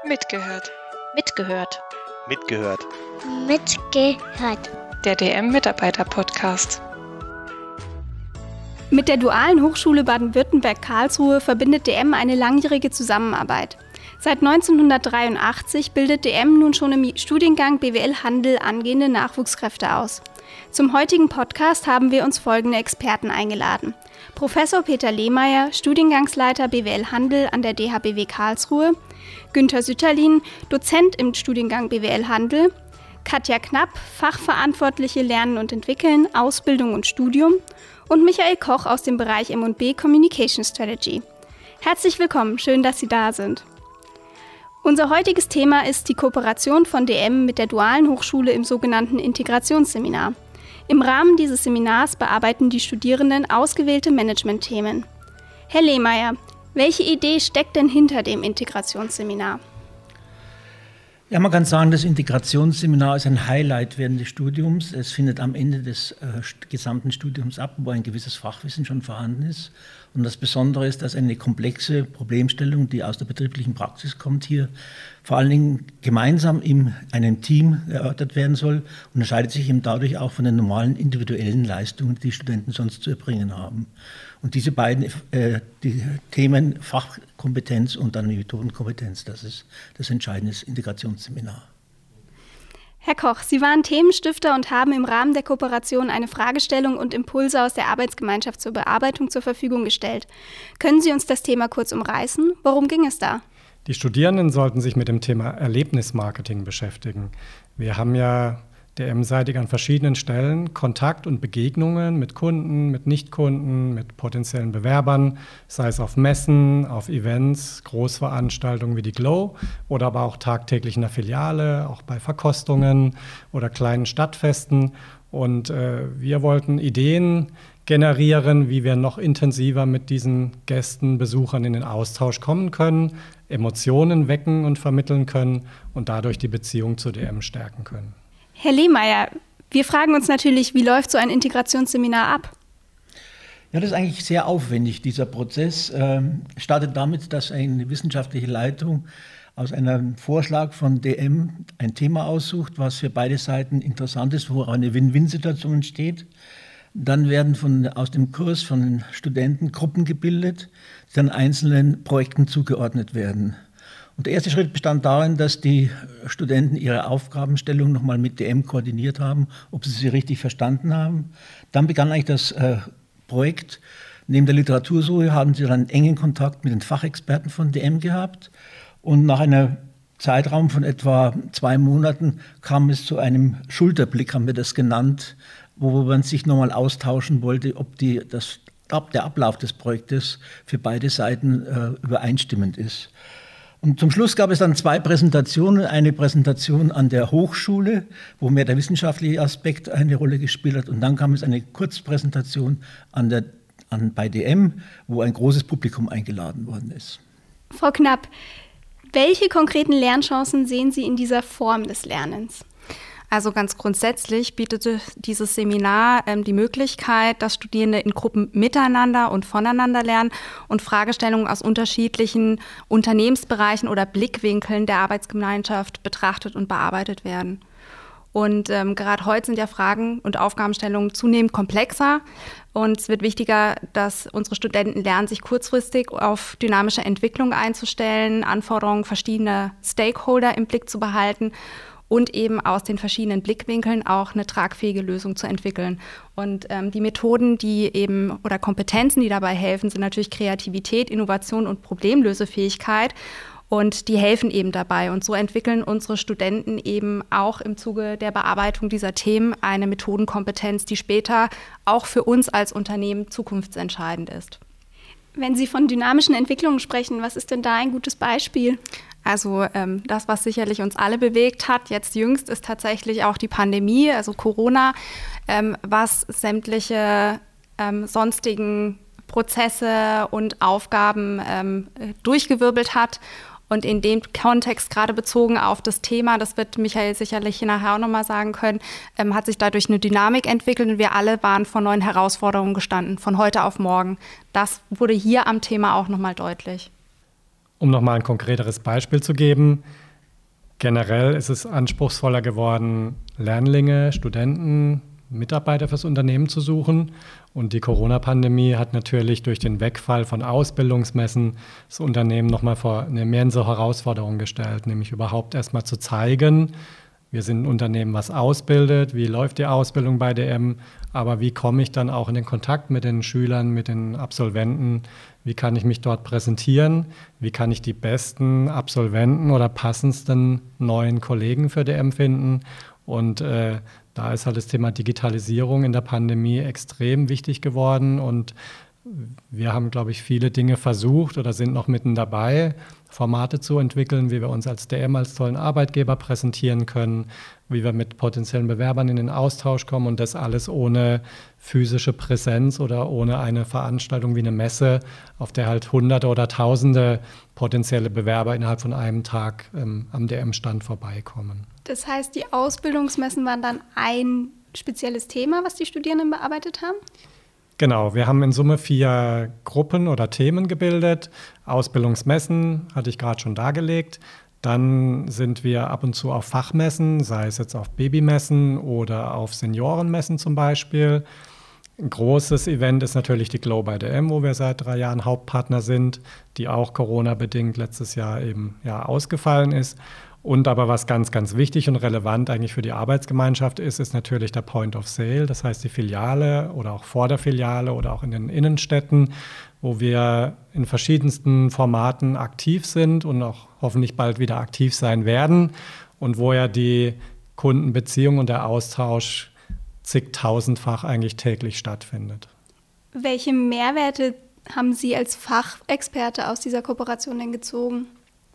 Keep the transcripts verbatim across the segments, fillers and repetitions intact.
Mitgehört. Mitgehört. Mitgehört. Mitgehört. Der D M-Mitarbeiter-Podcast. Mit der Dualen Hochschule Baden-Württemberg-Karlsruhe verbindet D M eine langjährige Zusammenarbeit. Seit neunzehnhundertdreiundachtzig bildet D M nun schon im Studiengang B W L Handel angehende Nachwuchskräfte aus. Zum heutigen Podcast haben wir uns folgende Experten eingeladen. Professor Peter Lehmeier, Studiengangsleiter B W L Handel an der D H B W Karlsruhe, Günther Sütterlin, Dozent im Studiengang B W L Handel, Katja Knapp, Fachverantwortliche Lernen und Entwickeln, Ausbildung und Studium und Michael Koch aus dem Bereich M und B Communication Strategy. Herzlich willkommen, schön, dass Sie da sind. Unser heutiges Thema ist die Kooperation von D M mit der Dualen Hochschule im sogenannten Integrationsseminar. Im Rahmen dieses Seminars bearbeiten die Studierenden ausgewählte Management-Themen. Herr Lehmeier, welche Idee steckt denn hinter dem Integrationsseminar? Ja, man kann sagen, das Integrationsseminar ist ein Highlight während des Studiums. Es findet am Ende des äh, gesamten Studiums ab, wo ein gewisses Fachwissen schon vorhanden ist. Und das Besondere ist, dass eine komplexe Problemstellung, die aus der betrieblichen Praxis kommt, hier vor allen Dingen gemeinsam in einem Team erörtert werden soll, unterscheidet sich eben dadurch auch von den normalen individuellen Leistungen, die Studenten sonst zu erbringen haben. Und diese beiden äh, die Themen Fachkompetenz und dann die Methodenkompetenz, das ist das entscheidende Integrationsseminar. Herr Koch, Sie waren Themenstifter und haben im Rahmen der Kooperation eine Fragestellung und Impulse aus der Arbeitsgemeinschaft zur Bearbeitung zur Verfügung gestellt. Können Sie uns das Thema kurz umreißen? Worum ging es da? Die Studierenden sollten sich mit dem Thema Erlebnismarketing beschäftigen. Wir haben ja D M-seitig an verschiedenen Stellen Kontakt und Begegnungen mit Kunden, mit Nichtkunden, mit potenziellen Bewerbern, sei es auf Messen, auf Events, Großveranstaltungen wie die Glow oder aber auch tagtäglich in der Filiale, auch bei Verkostungen oder kleinen Stadtfesten. Und äh, wir wollten Ideen generieren, wie wir noch intensiver mit diesen Gästen, Besuchern in den Austausch kommen können, Emotionen wecken und vermitteln können und dadurch die Beziehung zu D M stärken können. Herr Lehmeier, wir fragen uns natürlich, wie läuft so ein Integrationsseminar ab? Ja, das ist eigentlich sehr aufwendig. Dieser Prozess ähm, startet damit, dass eine wissenschaftliche Leitung aus einem Vorschlag von D M ein Thema aussucht, was für beide Seiten interessant ist, wo eine Win-Win-Situation entsteht. Dann werden von, aus dem Kurs von den Studenten Gruppen gebildet, die dann einzelnen Projekten zugeordnet werden. Und der erste Schritt bestand darin, dass die Studenten ihre Aufgabenstellung nochmal mit D M koordiniert haben, ob sie sie richtig verstanden haben. Dann begann eigentlich das äh, Projekt. Neben der Literatursuche haben sie dann engen Kontakt mit den Fachexperten von D M gehabt. Und nach einem Zeitraum von etwa zwei Monaten kam es zu einem Schulterblick, haben wir das genannt, wo man sich nochmal austauschen wollte, ob die, das, der Ablauf des Projektes für beide Seiten äh, übereinstimmend ist. Und zum Schluss gab es dann zwei Präsentationen. Eine Präsentation an der Hochschule, wo mehr der wissenschaftliche Aspekt eine Rolle gespielt hat. Und dann kam es eine Kurzpräsentation an der, an, bei D M, wo ein großes Publikum eingeladen worden ist. Frau Knapp, welche konkreten Lernchancen sehen Sie in dieser Form des Lernens? Also ganz grundsätzlich bietet dieses Seminar ähm, die Möglichkeit, dass Studierende in Gruppen miteinander und voneinander lernen und Fragestellungen aus unterschiedlichen Unternehmensbereichen oder Blickwinkeln der Arbeitsgemeinschaft betrachtet und bearbeitet werden. Und ähm, gerade heute sind ja Fragen und Aufgabenstellungen zunehmend komplexer und es wird wichtiger, dass unsere Studenten lernen, sich kurzfristig auf dynamische Entwicklung einzustellen, Anforderungen verschiedener Stakeholder im Blick zu behalten und eben aus den verschiedenen Blickwinkeln auch eine tragfähige Lösung zu entwickeln. Und ähm, die Methoden, die eben oder Kompetenzen, die dabei helfen, sind natürlich Kreativität, Innovation und Problemlösefähigkeit. Und die helfen eben dabei. Und so entwickeln unsere Studenten eben auch im Zuge der Bearbeitung dieser Themen eine Methodenkompetenz, die später auch für uns als Unternehmen zukunftsentscheidend ist. Wenn Sie von dynamischen Entwicklungen sprechen, was ist denn da ein gutes Beispiel? Also ähm, das, was sicherlich uns alle bewegt hat, jetzt jüngst, ist tatsächlich auch die Pandemie, also Corona, ähm, was sämtliche ähm, sonstigen Prozesse und Aufgaben ähm, durchgewirbelt hat. Und in dem Kontext, gerade bezogen auf das Thema, das wird Michael sicherlich nachher auch nochmal sagen können, ähm, hat sich dadurch eine Dynamik entwickelt und wir alle waren vor neuen Herausforderungen gestanden, von heute auf morgen. Das wurde hier am Thema auch nochmal deutlich. Um nochmal ein konkreteres Beispiel zu geben, generell ist es anspruchsvoller geworden, Lernlinge, Studenten, Mitarbeiter fürs Unternehmen zu suchen. Und die Corona-Pandemie hat natürlich durch den Wegfall von Ausbildungsmessen das Unternehmen nochmal vor eine immense Herausforderung gestellt, nämlich überhaupt erstmal zu zeigen, wir sind ein Unternehmen, was ausbildet, wie läuft die Ausbildung bei D M, aber wie komme ich dann auch in den Kontakt mit den Schülern, mit den Absolventen, wie kann ich mich dort präsentieren, wie kann ich die besten Absolventen oder passendsten neuen Kollegen für D M finden. Und äh, da ist halt das Thema Digitalisierung in der Pandemie extrem wichtig geworden und wir haben, glaube ich, viele Dinge versucht oder sind noch mitten dabei, Formate zu entwickeln, wie wir uns als D M als tollen Arbeitgeber präsentieren können, wie wir mit potenziellen Bewerbern in den Austausch kommen und das alles ohne physische Präsenz oder ohne eine Veranstaltung wie eine Messe, auf der halt Hunderte oder Tausende potenzielle Bewerber innerhalb von einem Tag ähm, am D M-Stand vorbeikommen. Das heißt, die Ausbildungsmessen waren dann ein spezielles Thema, was die Studierenden bearbeitet haben? Genau, wir haben in Summe vier Gruppen oder Themen gebildet. Ausbildungsmessen hatte ich gerade schon dargelegt. Dann sind wir ab und zu auf Fachmessen, sei es jetzt auf Babymessen oder auf Seniorenmessen zum Beispiel. Ein großes Event ist natürlich die Glow by D M, wo wir seit drei Jahren Hauptpartner sind, die auch Corona-bedingt letztes Jahr eben ja, ausgefallen ist. Und aber was ganz, ganz wichtig und relevant eigentlich für die Arbeitsgemeinschaft ist, ist natürlich der Point of Sale, das heißt die Filiale oder auch vor der Filiale oder auch in den Innenstädten, wo wir in verschiedensten Formaten aktiv sind und auch hoffentlich bald wieder aktiv sein werden und wo ja die Kundenbeziehung und der Austausch zigtausendfach eigentlich täglich stattfindet. Welche Mehrwerte haben Sie als Fachexperte aus dieser Kooperation denn gezogen?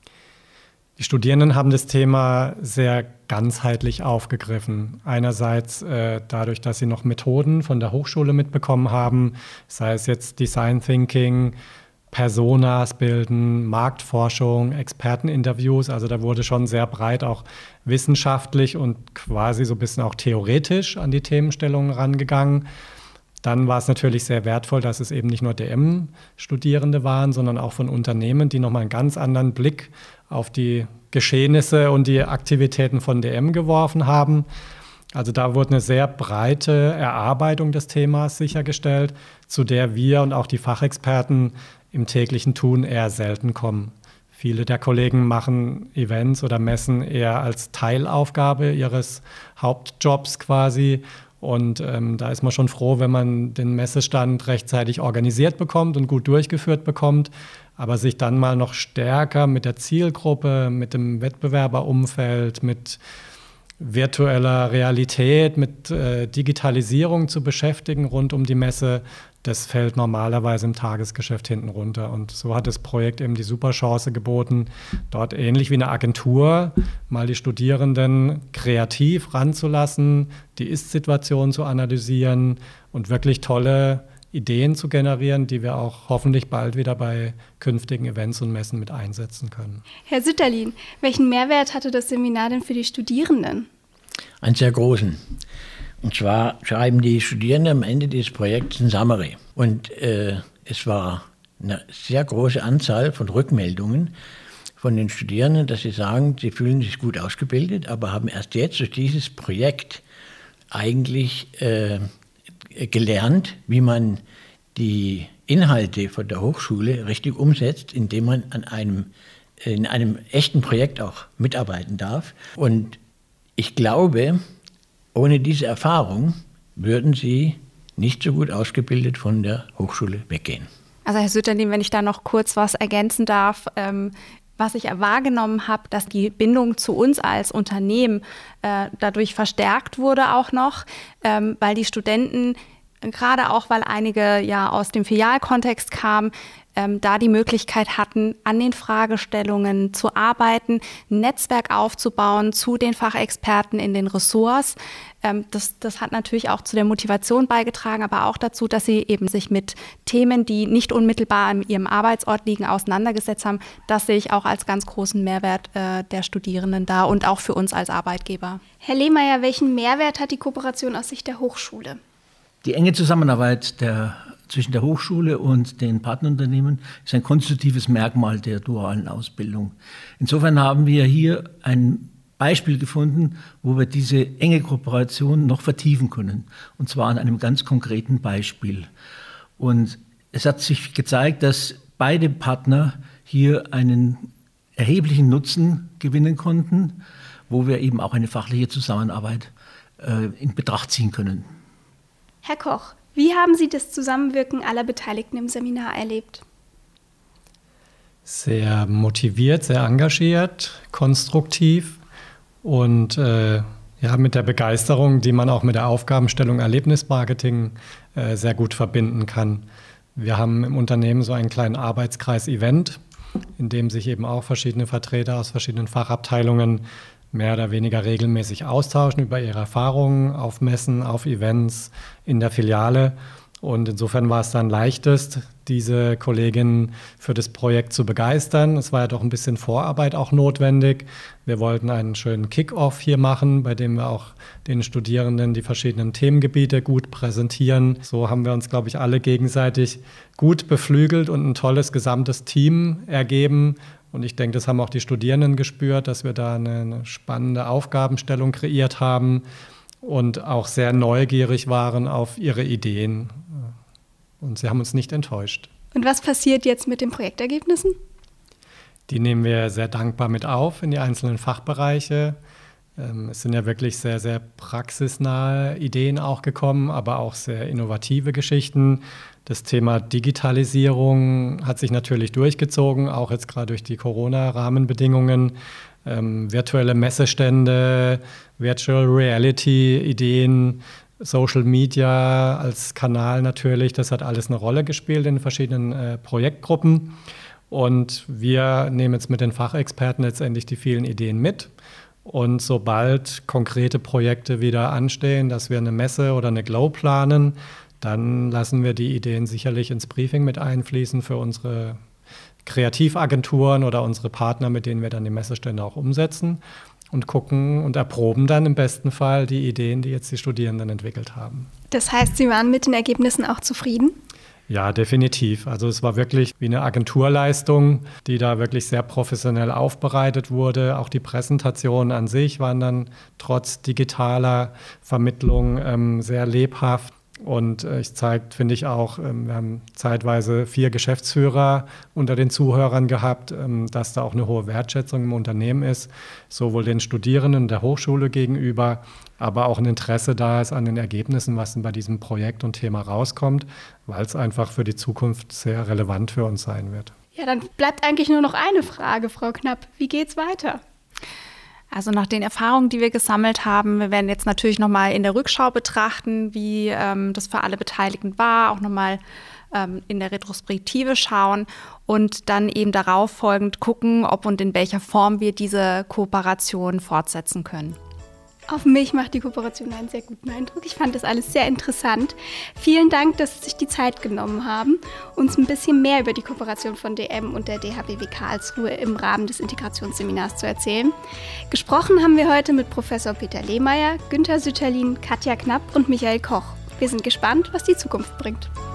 Die Studierenden haben das Thema sehr ganzheitlich aufgegriffen. Einerseits äh, dadurch, dass sie noch Methoden von der Hochschule mitbekommen haben, sei es jetzt Design Thinking, Personas bilden, Marktforschung, Experteninterviews. Also da wurde schon sehr breit auch wissenschaftlich und quasi so ein bisschen auch theoretisch an die Themenstellungen rangegangen. Dann war es natürlich sehr wertvoll, dass es eben nicht nur D M-Studierende waren, sondern auch von Unternehmen, die nochmal einen ganz anderen Blick auf die Geschehnisse und die Aktivitäten von D M geworfen haben. Also da wurde eine sehr breite Erarbeitung des Themas sichergestellt, zu der wir und auch die Fachexperten im täglichen Tun eher selten kommen. Viele der Kollegen machen Events oder Messen eher als Teilaufgabe ihres Hauptjobs quasi. Und ähm, da ist man schon froh, wenn man den Messestand rechtzeitig organisiert bekommt und gut durchgeführt bekommt. Aber sich dann mal noch stärker mit der Zielgruppe, mit dem Wettbewerberumfeld, mit virtueller Realität, mit äh, Digitalisierung zu beschäftigen rund um die Messe, das fällt normalerweise im Tagesgeschäft hinten runter. Und so hat das Projekt eben die super Chance geboten, dort ähnlich wie eine Agentur mal die Studierenden kreativ ranzulassen, die Ist-Situation zu analysieren und wirklich tolle Ideen zu generieren, die wir auch hoffentlich bald wieder bei künftigen Events und Messen mit einsetzen können. Herr Sütterlin, welchen Mehrwert hatte das Seminar denn für die Studierenden? Einen sehr großen. Und zwar schreiben die Studierenden am Ende dieses Projekts ein Summary. Und äh, es war eine sehr große Anzahl von Rückmeldungen von den Studierenden, dass sie sagen, sie fühlen sich gut ausgebildet, aber haben erst jetzt durch dieses Projekt eigentlich äh, gelernt, wie man die Inhalte von der Hochschule richtig umsetzt, indem man an einem, in einem echten Projekt auch mitarbeiten darf. Und ich glaube, ohne diese Erfahrung würden sie nicht so gut ausgebildet von der Hochschule weggehen. Also Herr Sütterlin, wenn ich da noch kurz was ergänzen darf, ähm, was ich wahrgenommen habe, dass die Bindung zu uns als Unternehmen äh, dadurch verstärkt wurde auch noch, ähm, weil die Studenten, gerade auch weil einige ja aus dem Filialkontext kamen, ähm, da die Möglichkeit hatten, an den Fragestellungen zu arbeiten, ein Netzwerk aufzubauen zu den Fachexperten in den Ressorts. Ähm, das, das hat natürlich auch zu der Motivation beigetragen, aber auch dazu, dass sie eben sich mit Themen, die nicht unmittelbar an ihrem Arbeitsort liegen, auseinandergesetzt haben. Das sehe ich auch als ganz großen Mehrwert äh, der Studierenden da und auch für uns als Arbeitgeber. Herr Lehmeier, welchen Mehrwert hat die Kooperation aus Sicht der Hochschule? Die enge Zusammenarbeit der zwischen der Hochschule und den Partnerunternehmen ist ein konstitutives Merkmal der dualen Ausbildung. Insofern haben wir hier ein Beispiel gefunden, wo wir diese enge Kooperation noch vertiefen können. Und zwar an einem ganz konkreten Beispiel. Und es hat sich gezeigt, dass beide Partner hier einen erheblichen Nutzen gewinnen konnten, wo wir eben auch eine fachliche Zusammenarbeit äh, in Betracht ziehen können. Herr Koch, wie haben Sie das Zusammenwirken aller Beteiligten im Seminar erlebt? Sehr motiviert, sehr engagiert, konstruktiv. Und äh, ja, mit der Begeisterung, die man auch mit der Aufgabenstellung Erlebnismarketing äh, sehr gut verbinden kann. Wir haben im Unternehmen so einen kleinen Arbeitskreis-Event, in dem sich eben auch verschiedene Vertreter aus verschiedenen Fachabteilungen mehr oder weniger regelmäßig austauschen über ihre Erfahrungen auf Messen, auf Events in der Filiale. Und insofern war es dann leichtest, diese Kolleginnen für das Projekt zu begeistern. Es war ja doch ein bisschen Vorarbeit auch notwendig. Wir wollten einen schönen Kick-Off hier machen, bei dem wir auch den Studierenden die verschiedenen Themengebiete gut präsentieren. So haben wir uns, glaube ich, alle gegenseitig gut beflügelt und ein tolles gesamtes Team ergeben. Und ich denke, das haben auch die Studierenden gespürt, dass wir da eine spannende Aufgabenstellung kreiert haben und auch sehr neugierig waren auf ihre Ideen. Und sie haben uns nicht enttäuscht. Und was passiert jetzt mit den Projektergebnissen? Die nehmen wir sehr dankbar mit auf in die einzelnen Fachbereiche. Es sind ja wirklich sehr, sehr praxisnahe Ideen auch gekommen, aber auch sehr innovative Geschichten. Das Thema Digitalisierung hat sich natürlich durchgezogen, auch jetzt gerade durch die Corona-Rahmenbedingungen. Ähm, virtuelle Messestände, Virtual Reality-Ideen, Social Media als Kanal natürlich, das hat alles eine Rolle gespielt in verschiedenen äh, Projektgruppen. Und wir nehmen jetzt mit den Fachexperten letztendlich die vielen Ideen mit. Und sobald konkrete Projekte wieder anstehen, dass wir eine Messe oder eine Glow planen, dann lassen wir die Ideen sicherlich ins Briefing mit einfließen für unsere Kreativagenturen oder unsere Partner, mit denen wir dann die Messestände auch umsetzen und gucken und erproben dann im besten Fall die Ideen, die jetzt die Studierenden entwickelt haben. Das heißt, Sie waren mit den Ergebnissen auch zufrieden? Ja, definitiv. Also es war wirklich wie eine Agenturleistung, die da wirklich sehr professionell aufbereitet wurde. Auch die Präsentationen an sich waren dann trotz digitaler Vermittlung ähm, sehr lebhaft. Und äh, es zeigt, finde ich auch, ähm, wir haben zeitweise vier Geschäftsführer unter den Zuhörern gehabt, ähm, dass da auch eine hohe Wertschätzung im Unternehmen ist, sowohl den Studierenden der Hochschule gegenüber, aber auch ein Interesse da ist an den Ergebnissen, was denn bei diesem Projekt und Thema rauskommt, weil es einfach für die Zukunft sehr relevant für uns sein wird. Ja, dann bleibt eigentlich nur noch eine Frage, Frau Knapp. Wie geht's weiter? Also nach den Erfahrungen, die wir gesammelt haben, wir werden jetzt natürlich nochmal in der Rückschau betrachten, wie ähm, das für alle Beteiligten war, auch nochmal ähm, in der Retrospektive schauen und dann eben darauf folgend gucken, ob und in welcher Form wir diese Kooperation fortsetzen können. Auf mich macht die Kooperation einen sehr guten Eindruck. Ich fand das alles sehr interessant. Vielen Dank, dass Sie sich die Zeit genommen haben, uns ein bisschen mehr über die Kooperation von D M und der D H B W Karlsruhe im Rahmen des Integrationsseminars zu erzählen. Gesprochen haben wir heute mit Professor Peter Lehmeier, Günther Sütterlin, Katja Knapp und Michael Koch. Wir sind gespannt, was die Zukunft bringt.